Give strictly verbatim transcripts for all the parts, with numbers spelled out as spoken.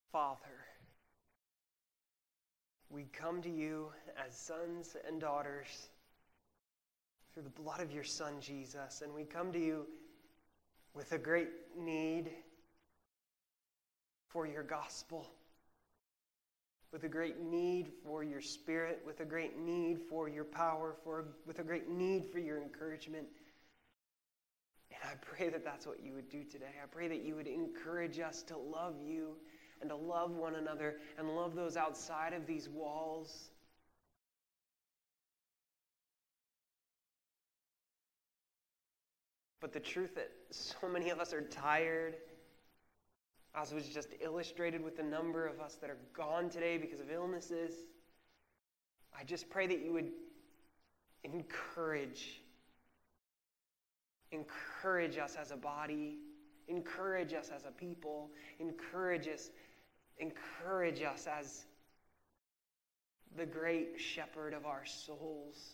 Father, we come to you as sons and daughters through the blood of your Son, Jesus, and we come to you with a great need for your gospel, with a great need for your Spirit, with a great need for your power, for with a great need for your encouragement. And I pray that that's what you would do today. I pray that you would encourage us to love you and to love one another and love those outside of these walls. But the truth that so many of us are tired, as was just illustrated with the number of us that are gone today because of illnesses, I just pray that you would encourage, encourage us as a body, encourage us as a people, encourage us Encourage us as the great shepherd of our souls.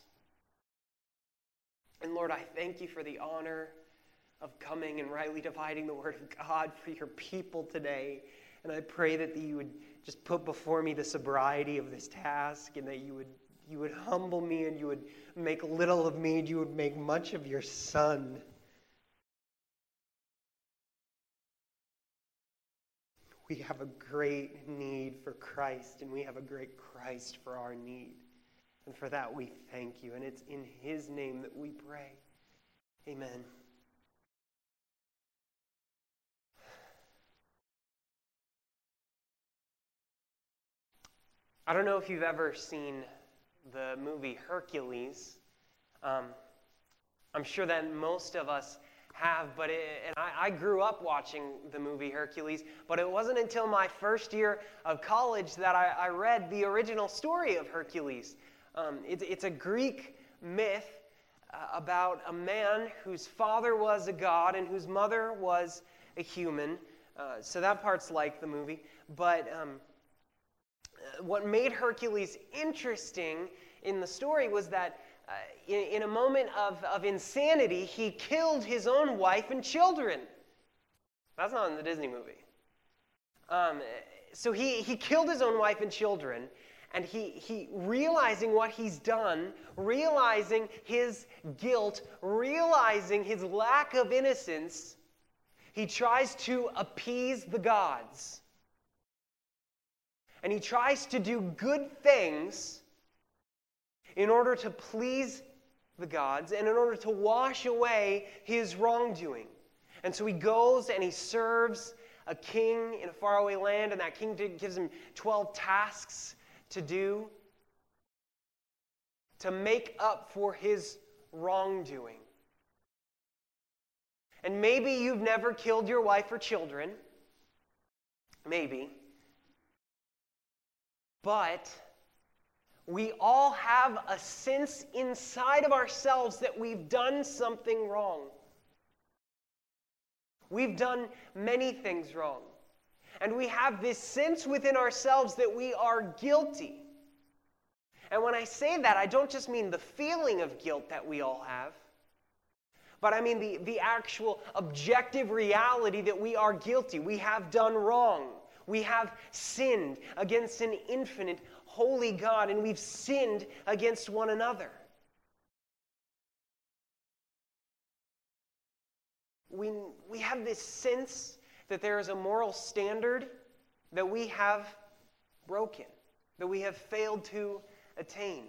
And Lord, I thank you for the honor of coming and rightly dividing the word of God for your people today. And I pray that you would just put before me the sobriety of this task, and that you would you would humble me, and you would make little of me, and you would make much of your Son. We have a great need for Christ, and we have a great Christ for our need. And for that we thank you. And it's in his name that we pray. Amen. I don't know if you've ever seen the movie Hercules. Um, I'm sure that most of us have, but it, and I, I grew up watching the movie Hercules, but it wasn't until my first year of college that I, I read the original story of Hercules. Um, it, it's a Greek myth uh, about a man whose father was a god and whose mother was a human. Uh, so that part's like the movie. But um, what made Hercules interesting in the story was that Uh, in, in a moment of, of insanity, he killed his own wife and children. That's not in the Disney movie. Um, so he, he killed his own wife and children, and he, he, realizing what he's done, realizing his guilt, realizing his lack of innocence, he tries to appease the gods. And he tries to do good things in order to please the gods and in order to wash away his wrongdoing. And so he goes and he serves a king in a faraway land, and that king gives him twelve tasks to do to make up for his wrongdoing. And maybe you've never killed your wife or children. Maybe. But we all have a sense inside of ourselves that we've done something wrong. We've done many things wrong. And we have this sense within ourselves that we are guilty. And when I say that, I don't just mean the feeling of guilt that we all have, but I mean the, the actual objective reality that we are guilty. We have done wrong. We have sinned against an infinite, holy God, and we've sinned against one another. We, we have this sense that there is a moral standard that we have broken, that we have failed to attain.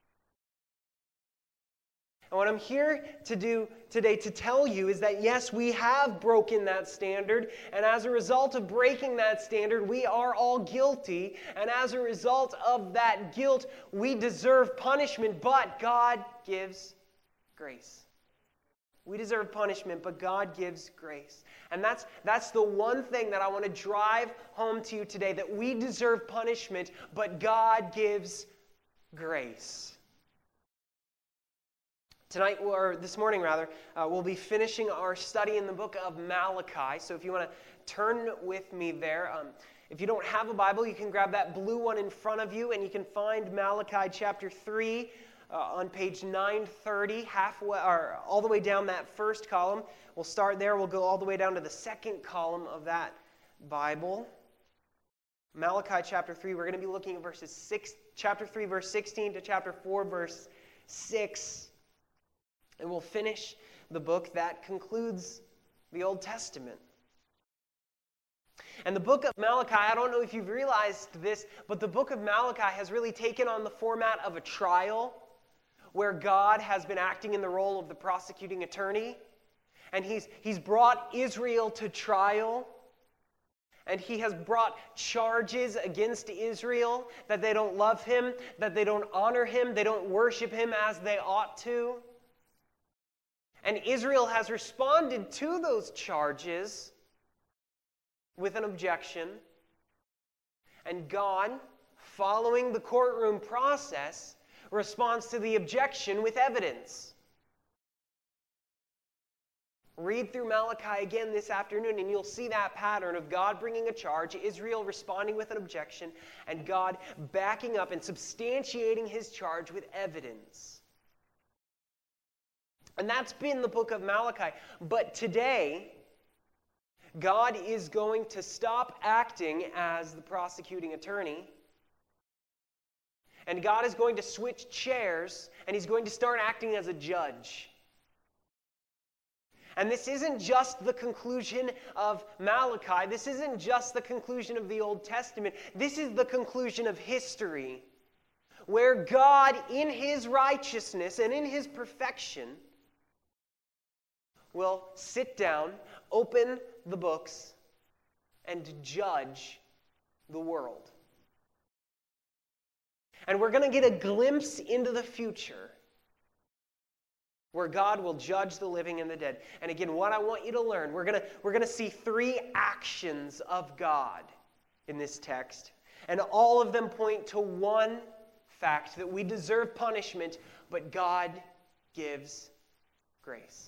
And what I'm here to do today to tell you is that yes, we have broken that standard, and as a result of breaking that standard, we are all guilty, and as a result of that guilt, we deserve punishment, but God gives grace. We deserve punishment, but God gives grace. And that's, that's the one thing that I want to drive home to you today, that we deserve punishment, but God gives grace. Tonight, or this morning rather, uh, we'll be finishing our study in the book of Malachi. So if you want to turn with me there, um, if you don't have a Bible, you can grab that blue one in front of you, and you can find Malachi chapter three uh, on page nine thirty, halfway, or all the way down that first column. We'll start there. We'll go all the way down to the second column of that Bible. Malachi chapter three, we're going to be looking at verses six, chapter three, verse sixteen to chapter four, verse six. And we'll finish the book that concludes the Old Testament. And the book of Malachi, I don't know if you've realized this, but the book of Malachi has really taken on the format of a trial where God has been acting in the role of the prosecuting attorney. And he's, he's brought Israel to trial. And he has brought charges against Israel that they don't love him, that they don't honor him, they don't worship him as they ought to. And Israel has responded to those charges with an objection. And God, following the courtroom process, responds to the objection with evidence. Read through Malachi again this afternoon, and you'll see that pattern of God bringing a charge, Israel responding with an objection, and God backing up and substantiating his charge with evidence. And that's been the book of Malachi. But today, God is going to stop acting as the prosecuting attorney. And God is going to switch chairs, and he's going to start acting as a judge. And this isn't just the conclusion of Malachi. This isn't just the conclusion of the Old Testament. This is the conclusion of history, where God, in his righteousness and in his perfection, will sit down, open the books, and judge the world. And we're going to get a glimpse into the future where God will judge the living and the dead. And again, what I want you to learn, we're going to, we're going to see three actions of God in this text. And all of them point to one fact, that we deserve punishment, but God gives grace.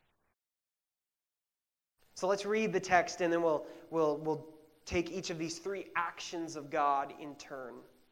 So let's read the text, and then we'll, we'll, we'll take each of these three actions of God in turn.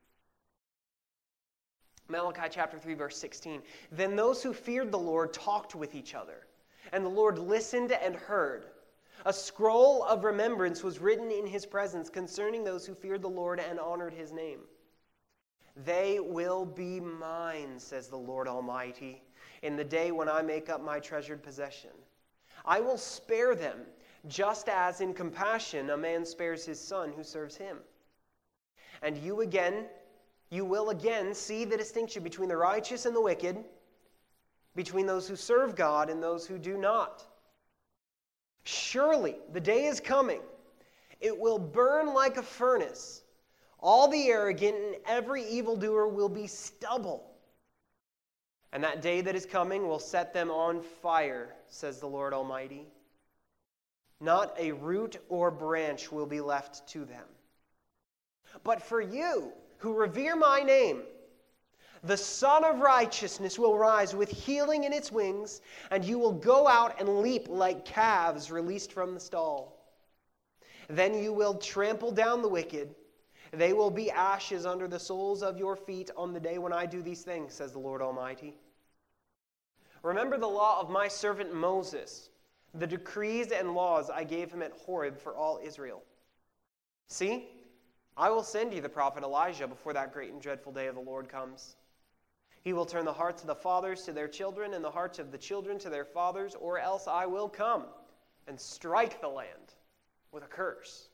Malachi chapter three, verse sixteen. Then those who feared the Lord talked with each other, and the Lord listened and heard. A scroll of remembrance was written in his presence concerning those who feared the Lord and honored his name. They will be mine, says the Lord Almighty, in the day when I make up my treasured possession. I will spare them, just as in compassion a man spares his son who serves him. And you again, you will again see the distinction between the righteous and the wicked, between those who serve God and those who do not. Surely the day is coming. It will burn like a furnace. All the arrogant and every evildoer will be stubble. And that day that is coming will set them on fire, says the Lord Almighty. Not a root or branch will be left to them. But for you who revere my name, the Son of Righteousness will rise with healing in its wings, and you will go out and leap like calves released from the stall. Then you will trample down the wicked. They will be ashes under the soles of your feet on the day when I do these things, says the Lord Almighty. Remember the law of my servant Moses, the decrees and laws I gave him at Horeb for all Israel. See, I will send you the prophet Elijah before that great and dreadful day of the Lord comes. He will turn the hearts of the fathers to their children and the hearts of the children to their fathers, or else I will come and strike the land with a curse.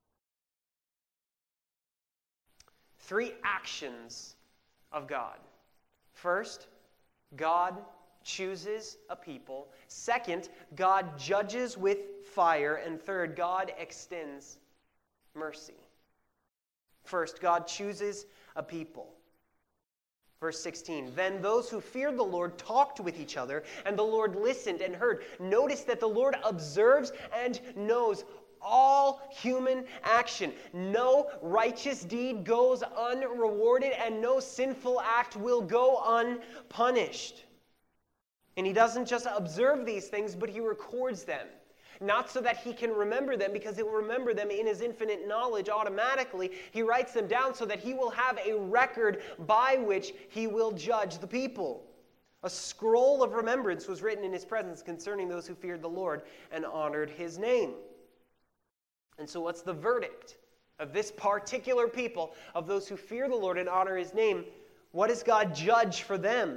Three actions of God. First, God chooses a people. Second, God judges with fire. And third, God extends mercy. First, God chooses a people. Verse sixteen, then those who feared the Lord talked with each other, and the Lord listened and heard. Notice that the Lord observes and knows all human action. No righteous deed goes unrewarded, and no sinful act will go unpunished. And he doesn't just observe these things, but he records them. Not so that he can remember them, because he will remember them in his infinite knowledge automatically. He writes them down so that he will have a record by which he will judge the people. A scroll of remembrance was written in his presence concerning those who feared the Lord and honored his name. And so what's the verdict of this particular people, of those who fear the Lord and honor his name, what does God judge for them?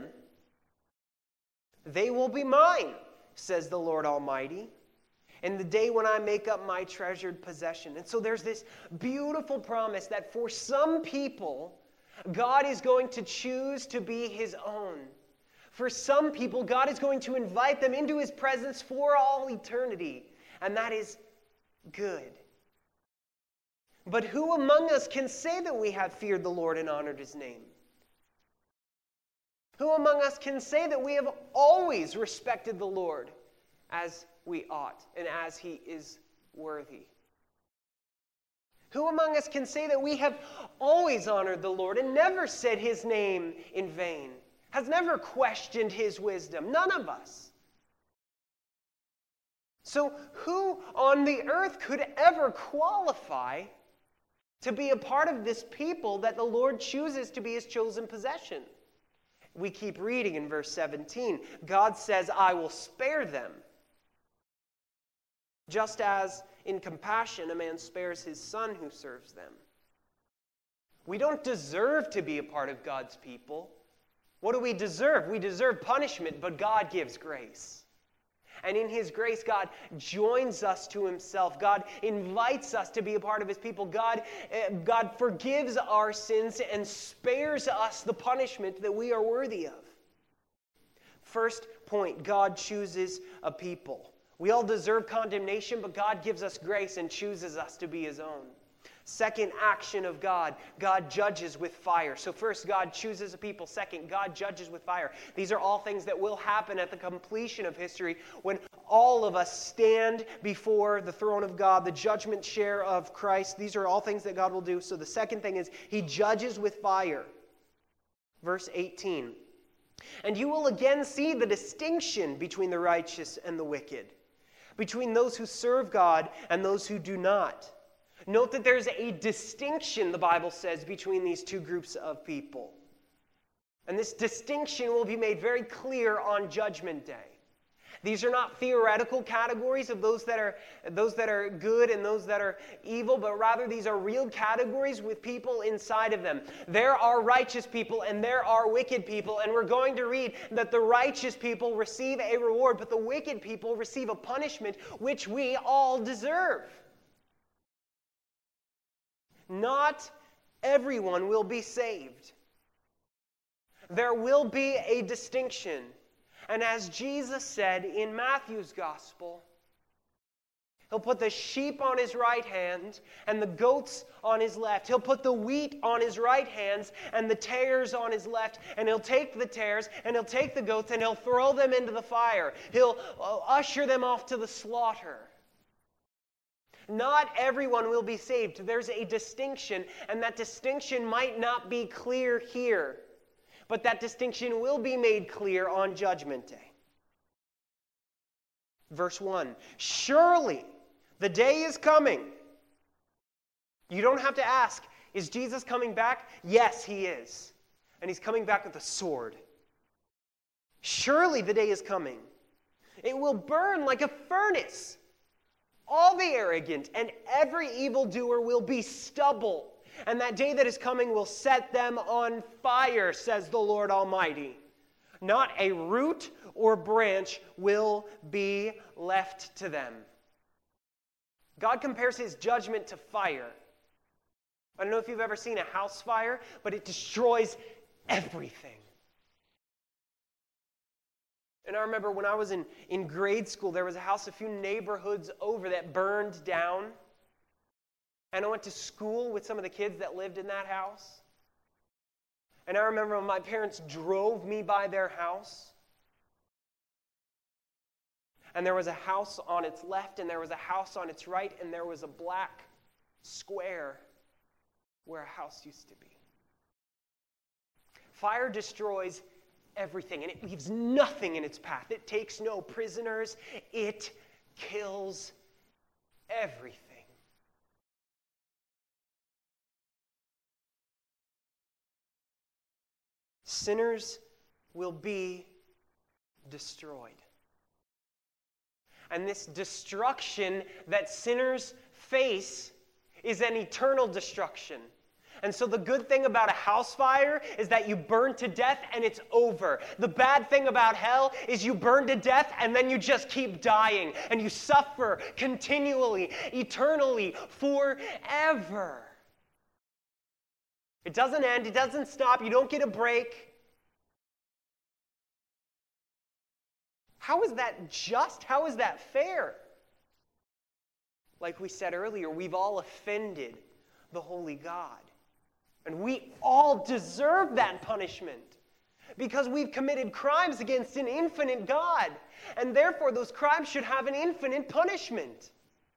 They will be mine, says the Lord Almighty, in the day when I make up my treasured possession. And so there's this beautiful promise that for some people, God is going to choose to be his own. For some people, God is going to invite them into his presence for all eternity. And that is good. But who among us can say that we have feared the Lord and honored his name? Who among us can say that we have always respected the Lord as we ought and as he is worthy? Who among us can say that we have always honored the Lord and never said his name in vain? Has never questioned his wisdom? None of us. So who on the earth could ever qualify to be a part of this people that the Lord chooses to be his chosen possession? We keep reading in verse seventeen. God says, I will spare them. Just as in compassion a man spares his son who serves them. We don't deserve to be a part of God's people. What do we deserve? We deserve punishment, but God gives grace. And in his grace, God joins us to himself. God invites us to be a part of his people. God, uh, God forgives our sins and spares us the punishment that we are worthy of. First point, God chooses a people. We all deserve condemnation, but God gives us grace and chooses us to be his own. Second action of God, God judges with fire. So first, God chooses a people. Second, God judges with fire. These are all things that will happen at the completion of history when all of us stand before the throne of God, the judgment chair of Christ. These are all things that God will do. So the second thing is he judges with fire. Verse eighteen. And you will again see the distinction between the righteous and the wicked, between those who serve God and those who do not. Note that there's a distinction, the Bible says, between these two groups of people. And this distinction will be made very clear on Judgment Day. These are not theoretical categories of those that are, those that are good and those that are evil, but rather these are real categories with people inside of them. There are righteous people and there are wicked people, and we're going to read that the righteous people receive a reward, but the wicked people receive a punishment which we all deserve. Not everyone will be saved. There will be a distinction. And as Jesus said in Matthew's gospel, he'll put the sheep on his right hand and the goats on his left. He'll put the wheat on his right hand and the tares on his left. And he'll take the tares and he'll take the goats and he'll throw them into the fire. He'll usher them off to the slaughter. Not everyone will be saved. There's a distinction, and that distinction might not be clear here, but that distinction will be made clear on Judgment Day. Verse one, surely the day is coming. You don't have to ask, is Jesus coming back? Yes, he is. And he's coming back with a sword. Surely the day is coming. It will burn like a furnace. All the arrogant and every evildoer will be stubble, and that day that is coming will set them on fire, says the Lord Almighty. Not a root or branch will be left to them. God compares his judgment to fire. I don't know if you've ever seen a house fire, but it destroys everything. And I remember when I was in, in grade school, there was a house a few neighborhoods over that burned down. And I went to school with some of the kids that lived in that house. And I remember when my parents drove me by their house. And there was a house on its left, and there was a house on its right, and there was a black square where a house used to be. Fire destroys everything, and it leaves nothing in its path. It takes no prisoners. It kills everything. Sinners will be destroyed. And this destruction that sinners face is an eternal destruction. And so the good thing about a house fire is that you burn to death and it's over. The bad thing about hell is you burn to death and then you just keep dying. And you suffer continually, eternally, forever. It doesn't end. It doesn't stop. You don't get a break. How is that just? How is that fair? Like we said earlier, we've all offended the holy God. And we all deserve that punishment because we've committed crimes against an infinite God. And therefore, those crimes should have an infinite punishment.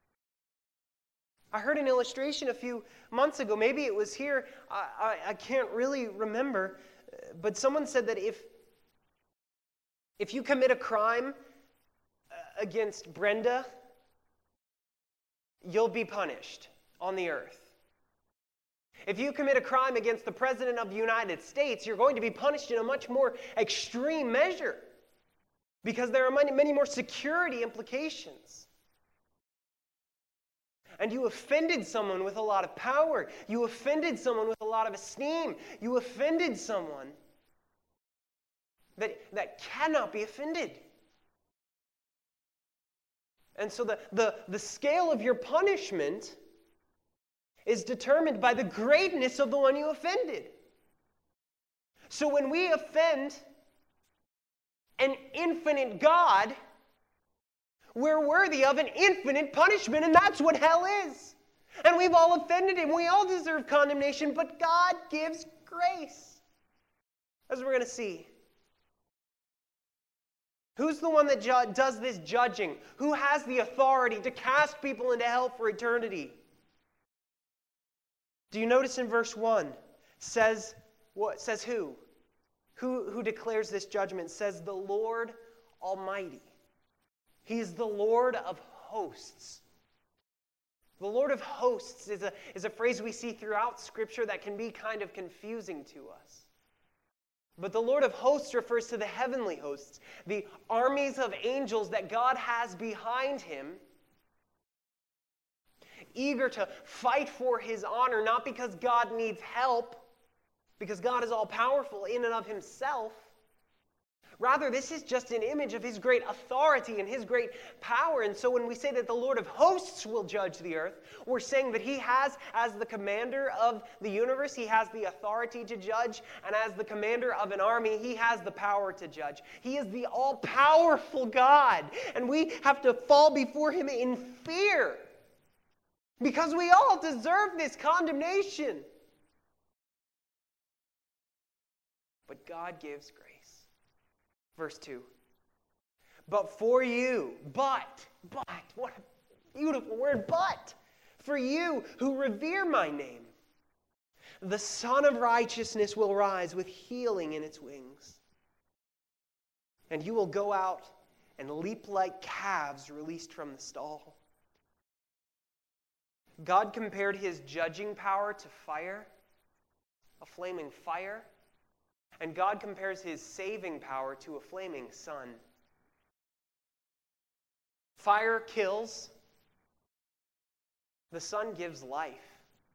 I heard an illustration a few months ago. Maybe it was here. I, I, I can't really remember. But someone said that if, if you commit a crime against Brenda, you'll be punished on the earth. If you commit a crime against the President of the United States, you're going to be punished in a much more extreme measure because there are many, many more security implications. And you offended someone with a lot of power. You offended someone with a lot of esteem. You offended someone that, that cannot be offended. And so the, the, the scale of your punishment is determined by the greatness of the one you offended. So when we offend an infinite God, we're worthy of an infinite punishment, and that's what hell is. And we've all offended him. We all deserve condemnation, but God gives grace, as we're going to see. Who's the one that ju- does this judging? Who has the authority to cast people into hell for eternity? Do you notice in verse one, says what says who? Who who declares this judgment? Says the Lord Almighty. He's the Lord of hosts. The Lord of hosts is a, is a phrase we see throughout Scripture that can be kind of confusing to us. But the Lord of hosts refers to the heavenly hosts, the armies of angels that God has behind him, eager to fight for his honor, not because God needs help, because God is all-powerful in and of himself. Rather, this is just an image of his great authority and his great power. And so when we say that the Lord of hosts will judge the earth, we're saying that he has, as the commander of the universe, he has the authority to judge. And as the commander of an army, he has the power to judge. He is the all-powerful God. And we have to fall before him in fear, because we all deserve this condemnation. But God gives grace. Verse two. But for you, but, but, what a beautiful word, but, for you who revere my name, the Son of Righteousness will rise with healing in its wings. And you will go out and leap like calves released from the stall. God compared his judging power to fire, a flaming fire, and God compares his saving power to a flaming sun. Fire kills, the sun gives life.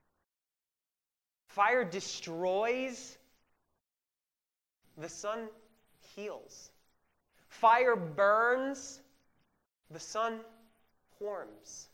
Fire destroys, the sun heals. Fire burns, the sun warms.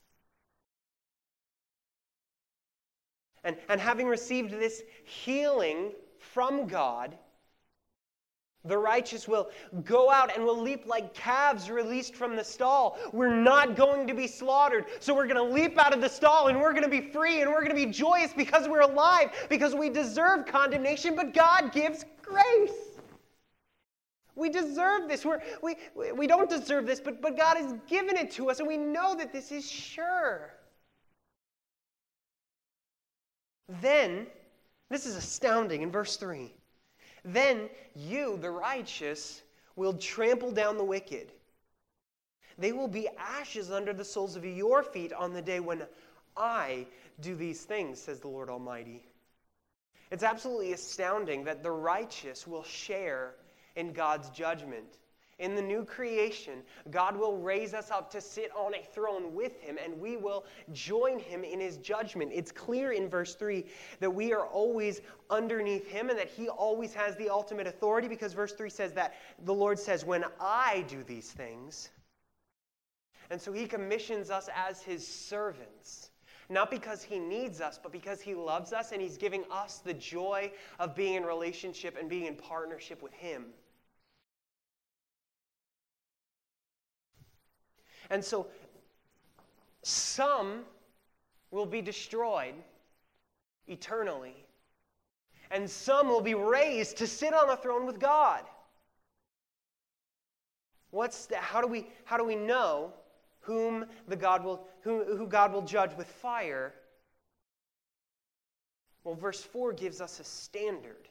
And, and having received this healing from God, the righteous will go out and will leap like calves released from the stall. We're not going to be slaughtered, so we're going to leap out of the stall and we're going to be free and we're going to be joyous because we're alive, because we deserve condemnation, but God gives grace. We deserve this. We're, we, we don't deserve this, but, but God has given it to us, and we know that this is sure. Then, this is astounding in verse three. Then you, the righteous, will trample down the wicked. They will be ashes under the soles of your feet on the day when I do these things, says the Lord Almighty. It's absolutely astounding that the righteous will share in God's judgment. In the new creation, God will raise us up to sit on a throne with him, and we will join him in his judgment. It's clear in verse three that we are always underneath him and that he always has the ultimate authority, because verse three says that the Lord says, when I do these things. And so he commissions us as his servants, not because he needs us, but because he loves us, and he's giving us the joy of being in relationship and being in partnership with him. And so some will be destroyed eternally, and some will be raised to sit on a throne with God. What's the, how do we how do we know whom the God will who, who God will judge with fire? Well, verse four gives us a standard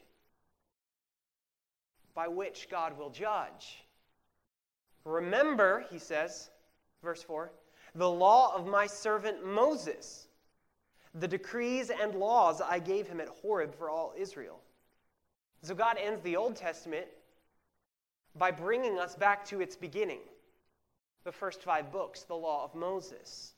by which God will judge. Remember, he says, verse four, the law of my servant Moses, the decrees and laws I gave him at Horeb for all Israel. So God ends the Old Testament by bringing us back to its beginning, the first five books, the law of Moses.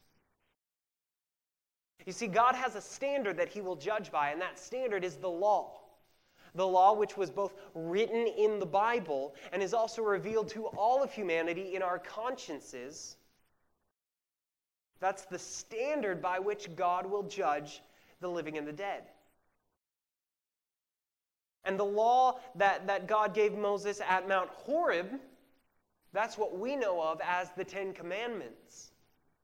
You see, God has a standard that he will judge by, and that standard is the law. The law which was both written in the Bible and is also revealed to all of humanity in our consciences. That's the standard by which God will judge the living and the dead. And the law that, that God gave Moses at Mount Horeb, that's what we know of as the Ten Commandments.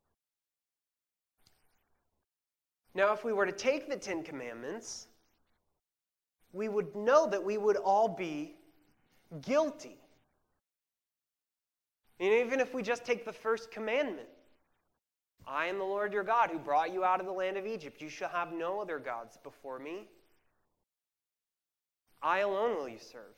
Now, if we were to take the Ten Commandments, we would know that we would all be guilty. And even if we just take the first commandment, I am the Lord your God who brought you out of the land of Egypt. You shall have no other gods before me. I alone will you serve.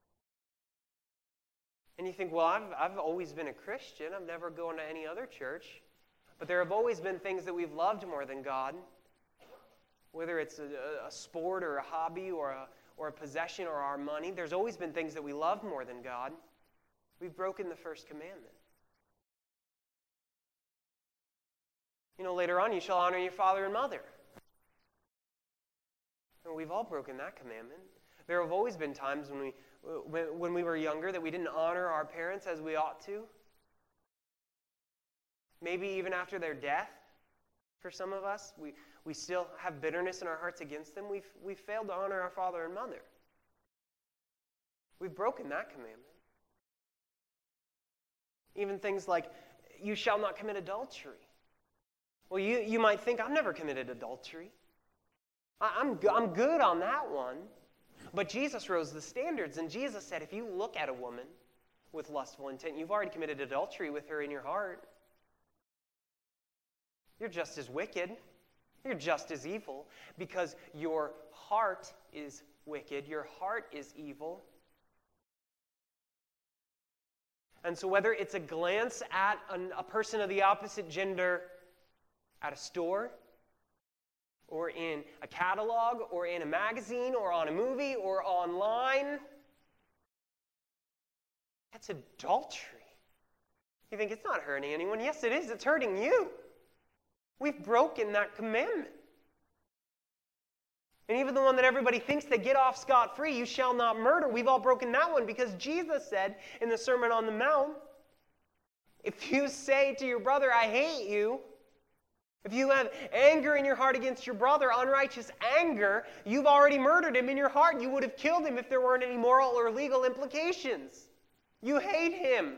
And you think, well, I've, I've always been a Christian. I've never gone to any other church. But there have always been things that we've loved more than God. Whether it's a, a sport or a hobby or a, or a possession or our money, there's always been things that we love more than God. We've broken the first commandment. You know, later on, you shall honor your father and mother. And we've all broken that commandment. There have always been times when we, when, when we were younger that we didn't honor our parents as we ought to. Maybe even after their death, for some of us, we, we still have bitterness in our hearts against them. We've, we've failed to honor our father and mother. We've broken that commandment. Even things like, you shall not commit adultery. Well, you, you might think, I've never committed adultery. I, I'm, I'm good on that one. But Jesus rose the standards, and Jesus said, if you look at a woman with lustful intent, you've already committed adultery with her in your heart. You're just as wicked. You're just as evil, because your heart is wicked. Your heart is evil. And so whether it's a glance at an, a person of the opposite gender at a store, or in a catalog, or in a magazine, or on a movie, or online, that's adultery. You think it's not hurting anyone? Yes, it is. It's hurting you. We've broken that commandment. And even the one that everybody thinks they get off scot-free, you shall not murder, we've all broken that one, because Jesus said in the Sermon on the Mount, if you say to your brother, I hate you, if you have anger in your heart against your brother, unrighteous anger, you've already murdered him in your heart. You would have killed him if there weren't any moral or legal implications. You hate him.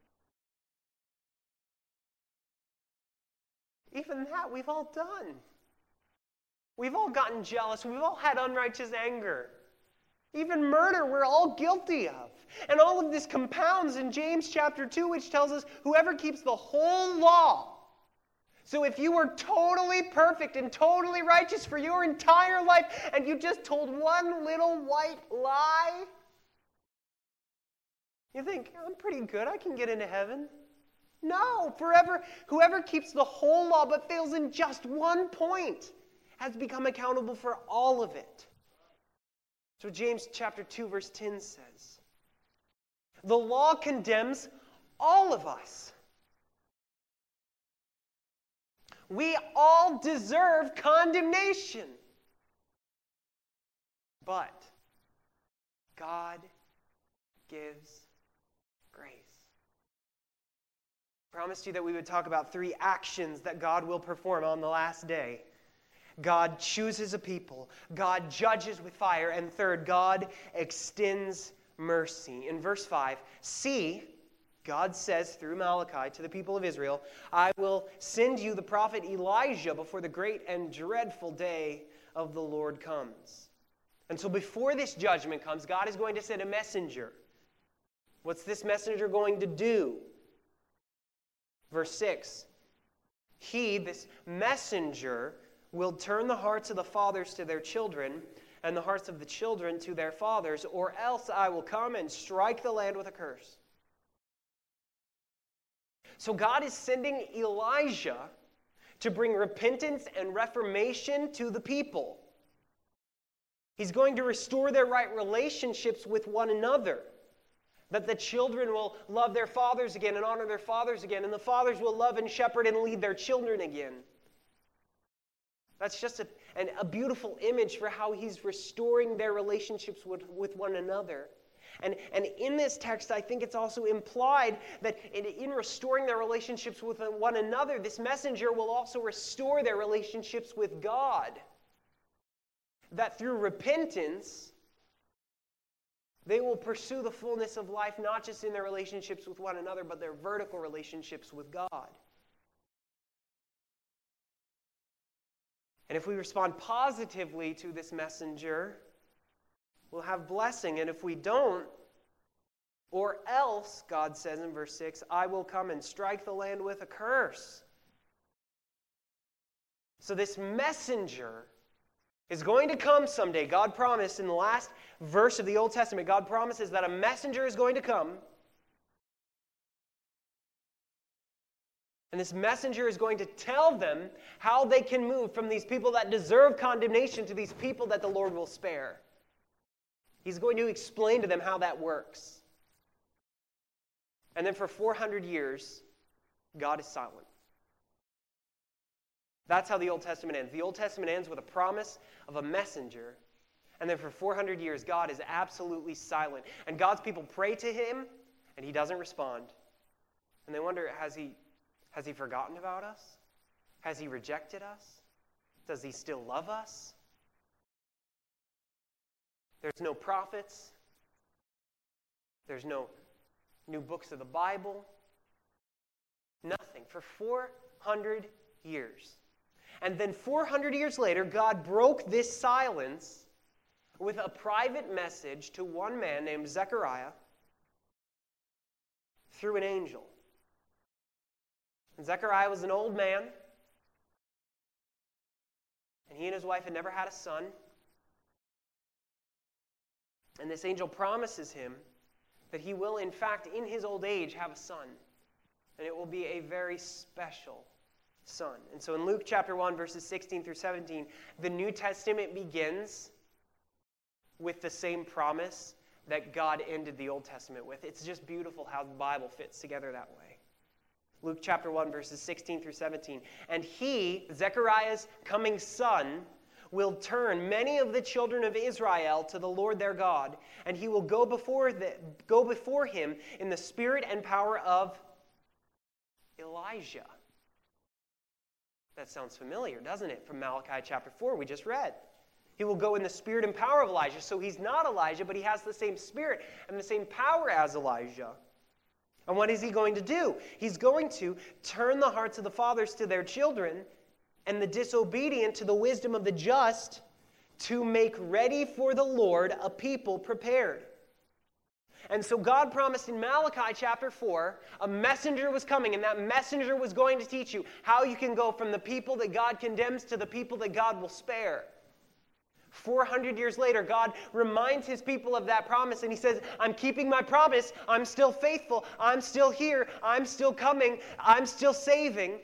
Even that we've all done. We've all gotten jealous. We've all had unrighteous anger. Even murder, we're all guilty of. And all of this compounds in James chapter two, which tells us whoever keeps the whole law. So if you were totally perfect and totally righteous for your entire life, and you just told one little white lie, you think, I'm pretty good, I can get into heaven. No, forever, whoever keeps the whole law but fails in just one point has become accountable for all of it. So James chapter two verse ten says, The law condemns all of us. We all deserve condemnation. But God gives grace. I promised you that we would talk about three actions that God will perform on the last day. God chooses a people. God judges with fire. And third, God extends mercy. In verse five, see, God says through Malachi to the people of Israel, I will send you the prophet Elijah before the great and dreadful day of the Lord comes. And so before this judgment comes, God is going to send a messenger. What's this messenger going to do? Verse six, he, this messenger, will turn the hearts of the fathers to their children and the hearts of the children to their fathers, or else I will come and strike the land with a curse. So God is sending Elijah to bring repentance and reformation to the people. He's going to restore their right relationships with one another. That the children will love their fathers again and honor their fathers again, and the fathers will love and shepherd and lead their children again. That's just a, an, a beautiful image for how he's restoring their relationships with, with one another. And, and in this text, I think it's also implied that in, in restoring their relationships with one another, this messenger will also restore their relationships with God. That through repentance, they will pursue the fullness of life, not just in their relationships with one another, but their vertical relationships with God. And if we respond positively to this messenger, we'll have blessing. And if we don't, or else, God says in verse six, I will come and strike the land with a curse. So this messenger is going to come someday. God promised in the last verse of the Old Testament, God promises that a messenger is going to come. And this messenger is going to tell them how they can move from these people that deserve condemnation to these people that the Lord will spare. He's going to explain to them how that works. And then for four hundred years, God is silent. That's how the Old Testament ends. The Old Testament ends with a promise of a messenger. And then for four hundred years, God is absolutely silent. And God's people pray to him, and he doesn't respond. And they wonder, has he, has he forgotten about us? Has he rejected us? Does he still love us? There's no prophets. There's no new books of the Bible. Nothing. For four hundred years. And then four hundred years later, God broke this silence with a private message to one man named Zechariah through an angel. And Zechariah was an old man, and he and his wife had never had a son. And this angel promises him that he will, in fact, in his old age, have a son. And it will be a very special son. And so in Luke chapter one, verses sixteen through seventeen, the New Testament begins with the same promise that God ended the Old Testament with. It's just beautiful how the Bible fits together that way. Luke chapter one, verses sixteen through seventeen. And he, Zechariah's coming son, will turn many of the children of Israel to the Lord their God, and he will go before the, go before him in the spirit and power of Elijah. That sounds familiar, doesn't it? From Malachi chapter four, we just read. He will go in the spirit and power of Elijah. So he's not Elijah, but he has the same spirit and the same power as Elijah. And what is he going to do? He's going to turn the hearts of the fathers to their children and the disobedient to the wisdom of the just, to make ready for the Lord a people prepared. And so God promised in Malachi chapter four, a messenger was coming, and that messenger was going to teach you how you can go from the people that God condemns to the people that God will spare. four hundred years later, God reminds his people of that promise, and he says, I'm keeping my promise. I'm still faithful. I'm still here. I'm still coming. I'm still saving.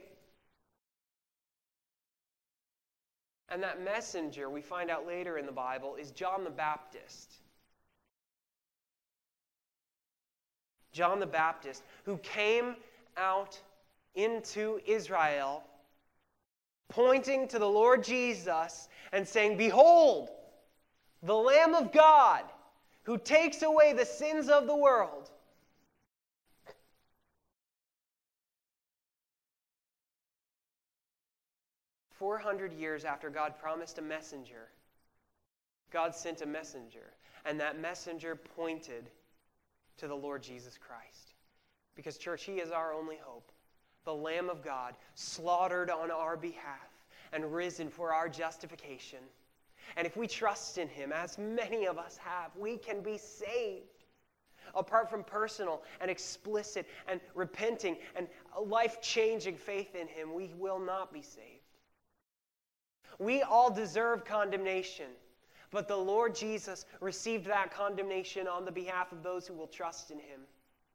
And that messenger, we find out later in the Bible, is John the Baptist. John the Baptist, who came out into Israel pointing to the Lord Jesus and saying, "Behold, the Lamb of God who takes away the sins of the world." four hundred years after God promised a messenger, God sent a messenger, and that messenger pointed to the Lord Jesus Christ. Because, church, He is our only hope. The Lamb of God, slaughtered on our behalf and risen for our justification. And if we trust in Him, as many of us have, we can be saved. Apart from personal and explicit and repenting and life-changing faith in Him, we will not be saved. We all deserve condemnation, but the Lord Jesus received that condemnation on the behalf of those who will trust in Him.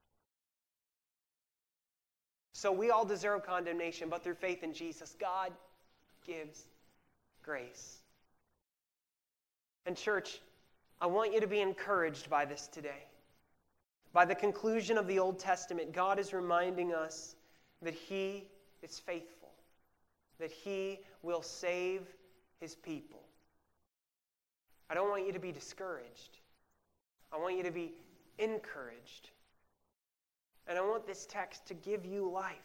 So we all deserve condemnation, but through faith in Jesus, God gives grace. And church, I want you to be encouraged by this today. By the conclusion of the Old Testament, God is reminding us that He is faithful, that He will save His people. I don't want you to be discouraged. I want you to be encouraged. And I want this text to give you life.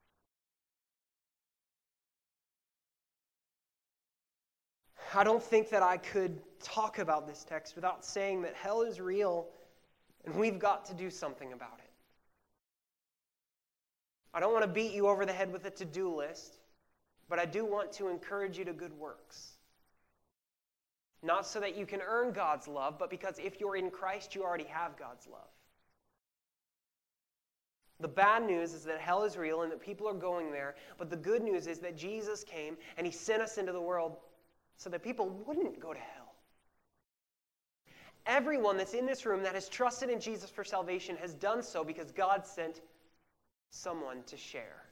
I don't think that I could talk about this text without saying that hell is real and we've got to do something about it. I don't want to beat you over the head with a to-do list, but I do want to encourage you to good works. Not so that you can earn God's love, but because if you're in Christ, you already have God's love. The bad news is that hell is real and that people are going there, but the good news is that Jesus came and He sent us into the world so that people wouldn't go to hell. Everyone that's in this room that has trusted in Jesus for salvation has done so because God sent someone to share.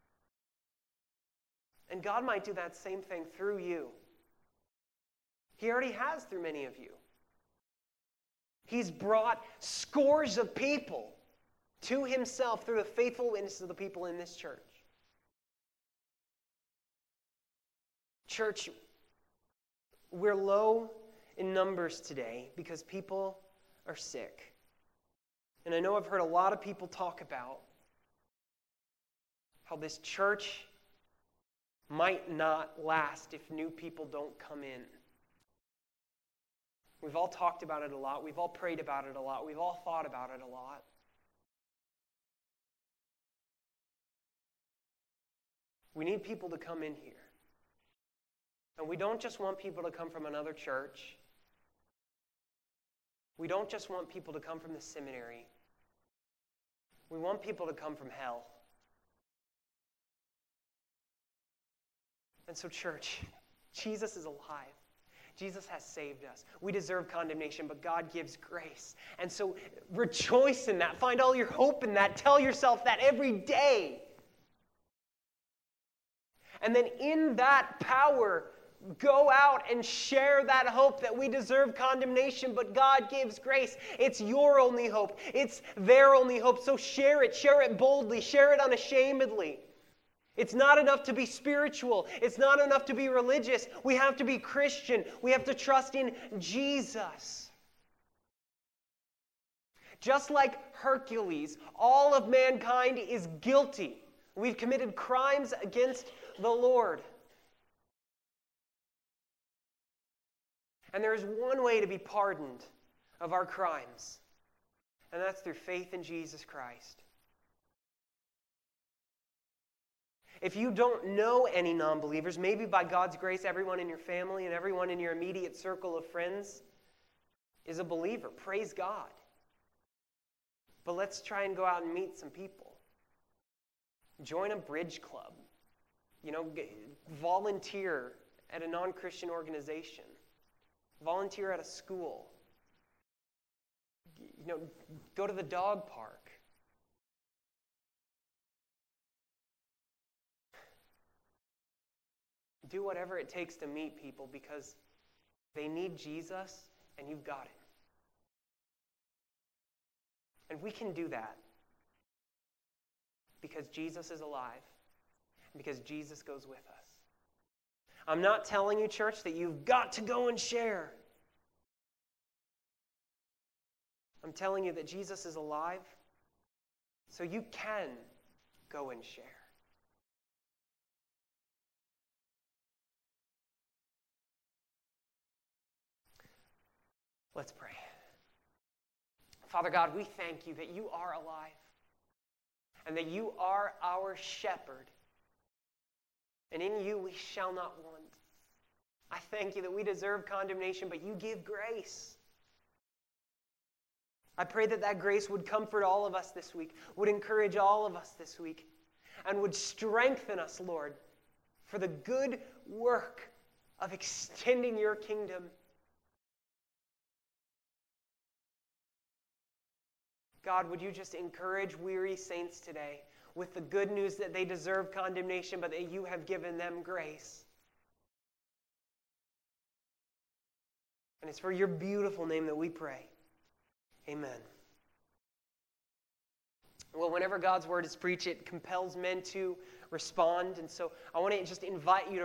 And God might do that same thing through you. He already has through many of you. He's brought scores of people to Himself through the faithful witness of the people in this church. Church, we're low in numbers today because people are sick. And I know I've heard a lot of people talk about how this church might not last if new people don't come in. We've all talked about it a lot. We've all prayed about it a lot. We've all thought about it a lot. We need people to come in here. And we don't just want people to come from another church. We don't just want people to come from the seminary. We want people to come from hell. And so, church, Jesus is alive. Jesus has saved us. We deserve condemnation, but God gives grace. And so rejoice in that. Find all your hope in that. Tell yourself that every day. And then in that power, go out and share that hope that we deserve condemnation, but God gives grace. It's your only hope. It's their only hope. So share it. Share it boldly. Share it unashamedly. It's not enough to be spiritual. It's not enough to be religious. We have to be Christian. We have to trust in Jesus. Just like Hercules, all of mankind is guilty. We've committed crimes against the Lord. And there is one way to be pardoned of our crimes, and that's through faith in Jesus Christ. If you don't know any non-believers, maybe by God's grace, everyone in your family and everyone in your immediate circle of friends is a believer. Praise God. But let's try and go out and meet some people. Join a bridge club. You know, volunteer at a non-Christian organization. Volunteer at a school. You know, go to the dog park. Do whatever it takes to meet people because they need Jesus and you've got it. And we can do that because Jesus is alive, and because Jesus goes with us. I'm not telling you, church, that you've got to go and share. I'm telling you that Jesus is alive, so you can go and share. Let's pray. Father God, we thank you that you are alive and that you are our shepherd. And in you we shall not want. I thank you that we deserve condemnation, but you give grace. I pray that that grace would comfort all of us this week, would encourage all of us this week, and would strengthen us, Lord, for the good work of extending your kingdom. God, would you just encourage weary saints today with the good news that they deserve condemnation, but that you have given them grace. And it's for your beautiful name that we pray. Amen. Well, whenever God's word is preached, it compels men to respond. And so I want to just invite you to